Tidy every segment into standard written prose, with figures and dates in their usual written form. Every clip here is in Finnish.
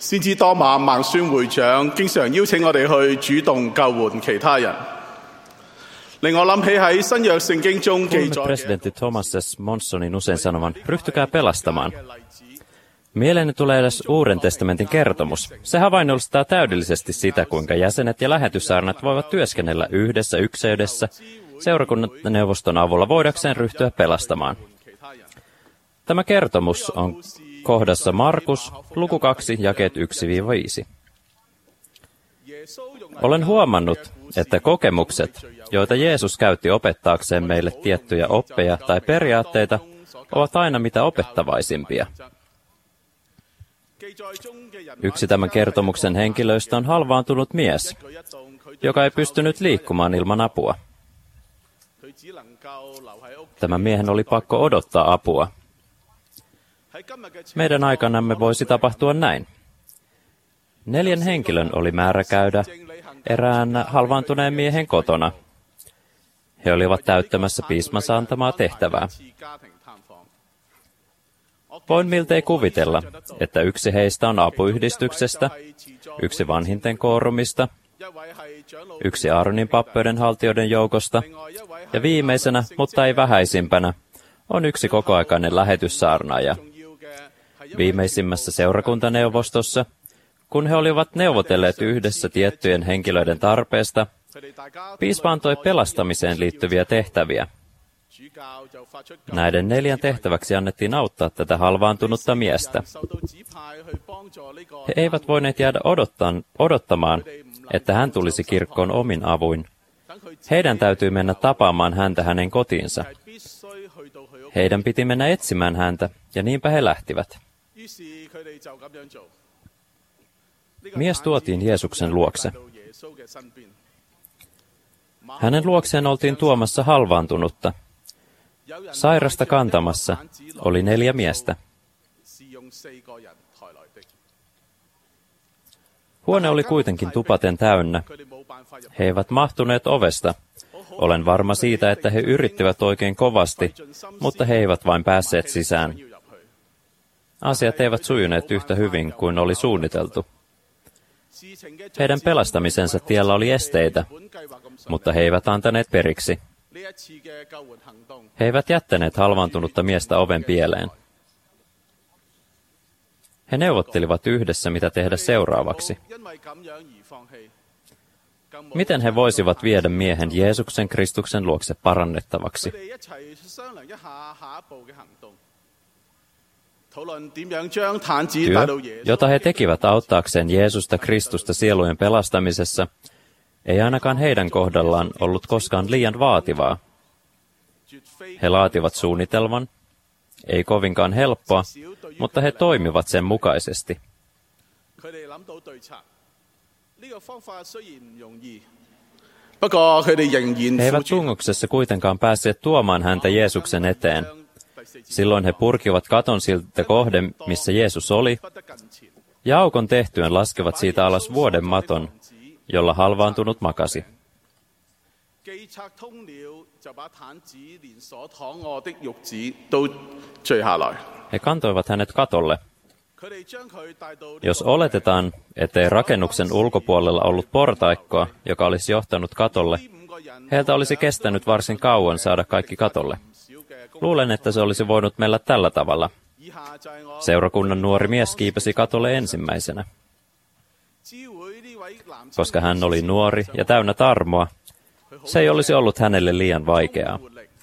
先知多馬孟孫會長經常邀請我哋去主動救援其他人，令我諗起喺新約聖經中記載 presidentti Thomas S. Monsonin usein sanovan, ryhtykää pelastamaan. Mieleeni tulee edes Uuden testamentin kertomus. Se havainnollistaa täydellisesti sitä, kuinka jäsenet ja lähetyssaarnat voivat työskennellä yhdessä ykseydessä seurakunnan neuvoston avulla voidakseen ryhtyä pelastamaan. Tämä kertomus on kohdassa Markus, luku 2, jakeet 1-5. Olen huomannut, että kokemukset, joita Jeesus käytti opettaakseen meille tiettyjä oppeja tai periaatteita, ovat aina mitä opettavaisimpia. Yksi tämän kertomuksen henkilöistä on halvaantunut mies, joka ei pystynyt liikkumaan ilman apua. Tämän miehen oli pakko odottaa apua. Meidän aikanamme voisi tapahtua näin. 4 henkilön oli määrä käydä erään halvaantuneen miehen kotona. He olivat täyttämässä piismansa antamaa tehtävää. Voin miltei kuvitella, että yksi heistä on apuyhdistyksestä, yksi vanhinten koorumista, yksi Aaronin pappeuden haltijoiden joukosta, ja viimeisenä, mutta ei vähäisimpänä, on yksi kokoaikainen lähetyssaarnaaja. Viimeisimmässä seurakuntaneuvostossa, kun he olivat neuvotelleet yhdessä tiettyjen henkilöiden tarpeesta, piispa antoi pelastamiseen liittyviä tehtäviä. Näiden 4 tehtäväksi annettiin auttaa tätä halvaantunutta miestä. He eivät voineet jäädä odottamaan, että hän tulisi kirkkoon omin avuin. Heidän täytyy mennä tapaamaan häntä hänen kotiinsa. Heidän piti mennä etsimään häntä, ja niinpä he lähtivät. Mies tuotiin Jeesuksen luokse. Hänen luokseen oltiin tuomassa halvaantunutta. Sairasta kantamassa oli 4 miestä. Huone oli kuitenkin tupaten täynnä. He eivät mahtuneet ovesta. Olen varma siitä, että he yrittivät oikein kovasti, mutta he eivät vain päässeet sisään. Asiat eivät sujuneet yhtä hyvin kuin oli suunniteltu. Heidän pelastamisensa tiellä oli esteitä, mutta he eivät antaneet periksi. He eivät jättäneet halvaantunutta miestä oven pieleen. He neuvottelivat yhdessä, mitä tehdä seuraavaksi. Miten he voisivat viedä miehen Jeesuksen Kristuksen luokse parannettavaksi? Työ, jota he tekivät auttaakseen Jeesusta Kristusta sielujen pelastamisessa, ei ainakaan heidän kohdallaan ollut koskaan liian vaativaa. He laativat suunnitelman, ei kovinkaan helppoa, mutta he toimivat sen mukaisesti. He eivät tungoksessa kuitenkaan päässeet tuomaan häntä Jeesuksen eteen. Silloin he purkivat katon siltä kohden, missä Jeesus oli, ja aukon tehtyön laskevat siitä alas vuoden maton, jolla halvaantunut makasi. He kantoivat hänet katolle. Jos oletetaan, ettei rakennuksen ulkopuolella ollut portaikkoa, joka olisi johtanut katolle, heiltä olisi kestänyt varsin kauan saada kaikki katolle. Luulen, että se olisi voinut mennä tällä tavalla. Seurakunnan nuori mies kiipesi katolle ensimmäisenä. Koska hän oli nuori ja täynnä tarmoa, se ei olisi ollut hänelle liian vaikeaa.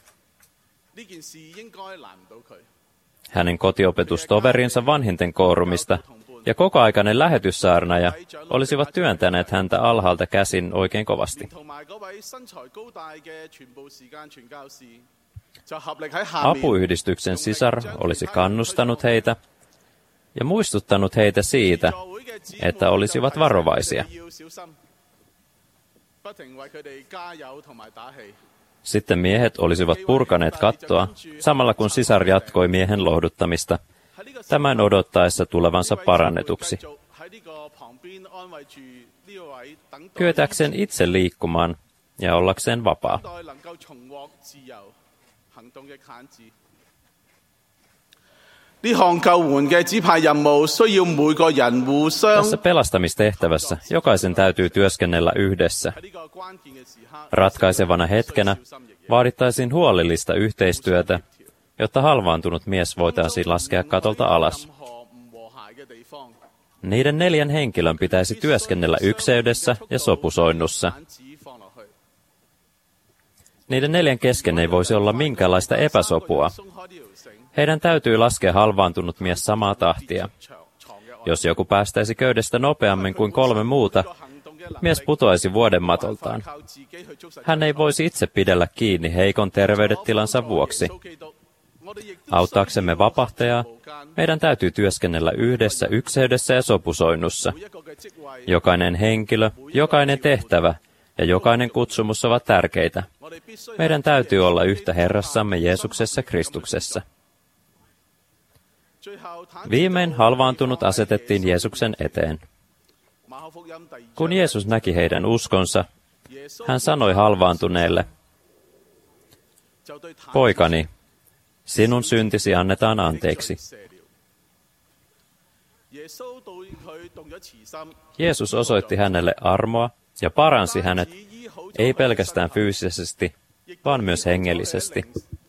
Hänen kotiopetustoverinsa vanhinten koorumista ja kokoaikainen lähetyssaarnaaja olisivat työntäneet häntä alhaalta käsin oikein kovasti. Apuyhdistyksen sisar olisi kannustanut heitä ja muistuttanut heitä siitä, että olisivat varovaisia. Sitten miehet olisivat purkaneet kattoa, samalla kun sisar jatkoi miehen lohduttamista, tämän odottaessa tulevansa parannetuksi. Kyetäkseen itse liikkumaan ja ollakseen vapaa. 呢項救援嘅指派任務需要每個人互相 Tässä pelastamistehtävässä jokaisen täytyy työskennellä yhdessä. 喺呢個關鍵嘅時刻 Ratkaisevana hetkenä vaadittaisiin huolellista yhteistyötä, jotta halvaantunut mies voitaisiin laskea katolta alas. 任何唔和諧嘅地方 Niiden 4 henkilön pitäisi työskennellä ykseydessä ja sopusoinnussa. 板子放落去 Niiden 4 kesken ei voisi olla minkäänlaista epäsopua. 鬆開呢條繩 Heidän täytyy laskea halvaantunut mies samaa tahtia. 床嘅外 Jos joku päästäisi köydestä nopeammin kuin 3 muuta, 行動嘅能 mies putoaisi vuoden matoltaan. 靠自己去捉實 Hän ei voisi itse pidellä kiinni heikon terveydentilansa vuoksi. Auttaaksemme vapahtajaa, meidän täytyy työskennellä yhdessä ykseydessä ja sopusoinnussa. Jokainen henkilö, jokainen tehtävä ja jokainen kutsumus ovat tärkeitä. Meidän täytyy olla yhtä Herrassamme Jeesuksessa Kristuksessa. Viimein halvaantunut asetettiin Jeesuksen eteen. Kun Jeesus näki heidän uskonsa, hän sanoi halvaantuneelle, poikani, sinun syntisi annetaan anteeksi. Jeesus osoitti hänelle armoa ja paransi hänet, ei pelkästään fyysisesti, vaan myös hengellisesti.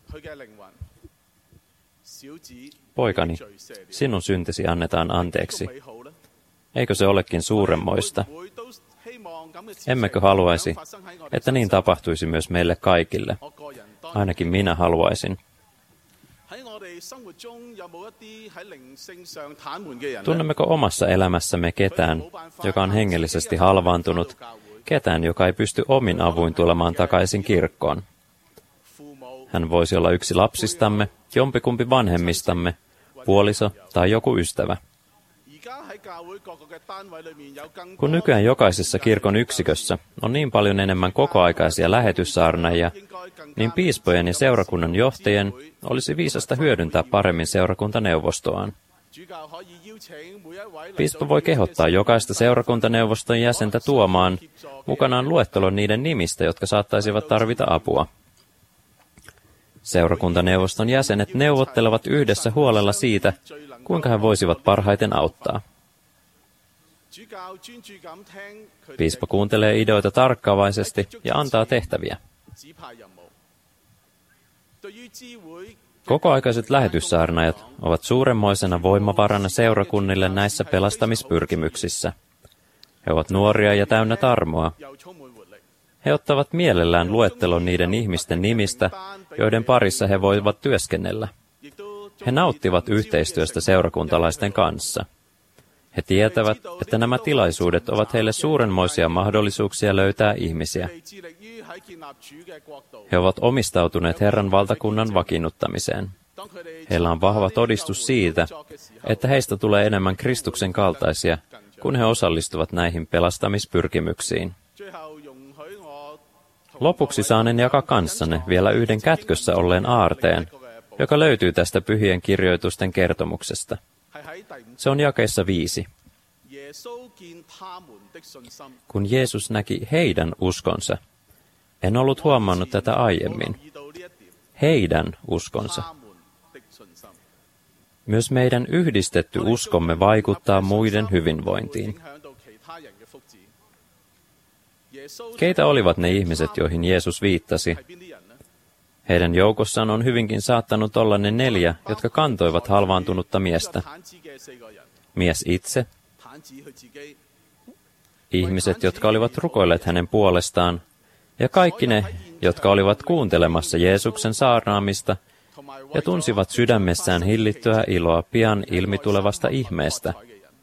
Poikani, sinun syntisi annetaan anteeksi. Eikö se olekin suuremmoista? Emmekö haluaisi, että niin tapahtuisi myös meille kaikille? Ainakin minä haluaisin. Tunnemmeko omassa elämässämme ketään, joka on hengellisesti halvaantunut, ketään, joka ei pysty omin avuin tulemaan takaisin kirkkoon? Hän voisi olla yksi lapsistamme, jompikumpi vanhemmistamme, puoliso tai joku ystävä. Kun nykyään jokaisessa kirkon yksikössä on niin paljon enemmän kokoaikaisia lähetyssaarnaajia, niin piispojen ja seurakunnan johtajien olisi viisasta hyödyntää paremmin seurakuntaneuvostoaan. Piispa voi kehottaa jokaista seurakuntaneuvoston jäsentä tuomaan mukanaan luettelon niiden nimistä, jotka saattaisivat tarvita apua. Seurakuntaneuvoston jäsenet neuvottelevat yhdessä huolella siitä, kuinka he voisivat parhaiten auttaa. Piispa kuuntelee ideoita tarkkaavaisesti ja antaa tehtäviä. Kokoaikaiset lähetyssaarnaajat ovat suuremmoisena voimavarana seurakunnille näissä pelastamispyrkimyksissä. He ovat nuoria ja täynnä tarmoa. He ottavat mielellään luettelon niiden ihmisten nimistä, joiden parissa he voivat työskennellä. He nauttivat yhteistyöstä seurakuntalaisten kanssa. He tietävät, että nämä tilaisuudet ovat heille suurenmoisia mahdollisuuksia löytää ihmisiä. He ovat omistautuneet Herran valtakunnan vakiinnuttamiseen. Heillä on vahva todistus siitä, että heistä tulee enemmän Kristuksen kaltaisia, kun he osallistuvat näihin pelastamispyrkimyksiin. Lopuksi saanen jakaa kanssanne vielä yhden kätkössä olleen aarteen, joka löytyy tästä pyhien kirjoitusten kertomuksesta. Se on jakeessa 5. Kun Jeesus näki heidän uskonsa, en ollut huomannut tätä aiemmin. Heidän uskonsa. Myös meidän yhdistetty uskomme vaikuttaa muiden hyvinvointiin. Keitä olivat ne ihmiset, joihin Jeesus viittasi? Heidän joukossaan on hyvinkin saattanut olla ne 4, jotka kantoivat halvaantunutta miestä. Mies itse, ihmiset, jotka olivat rukoilleet hänen puolestaan, ja kaikki ne, jotka olivat kuuntelemassa Jeesuksen saarnaamista ja tunsivat sydämessään hillittyä iloa pian ilmitulevasta ihmeestä.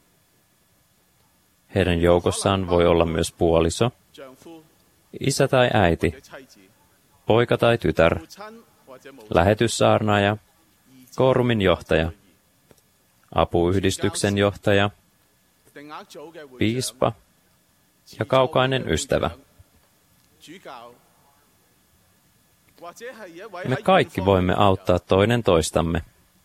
Heidän joukossaan voi olla myös puoliso, isä tai äiti, poika tai tytär, lähetyssaarnaaja, koorumin johtaja, apuyhdistyksen johtaja, piispa ja kaukainen ystävä. Me kaikki voimme auttaa toinen toistamme.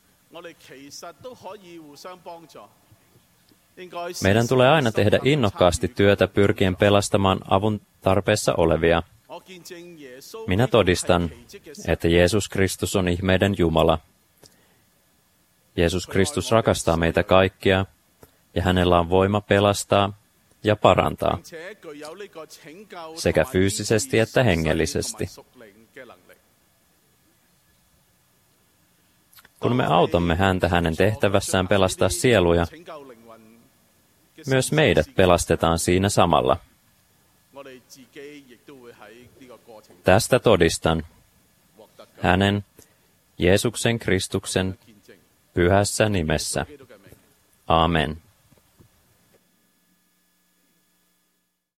Meidän tulee aina tehdä innokkaasti työtä pyrkien pelastamaan avun tarpeessa olevia. Minä todistan, että Jeesus Kristus on ihmeiden Jumala. Jeesus Kristus rakastaa meitä kaikkia, ja hänellä on voima pelastaa ja parantaa, sekä fyysisesti että hengellisesti. Kun me autamme häntä hänen tehtävässään pelastaa sieluja, myös meidät pelastetaan siinä samalla. Tästä todistan hänen, Jeesuksen Kristuksen, pyhässä nimessä. Amen.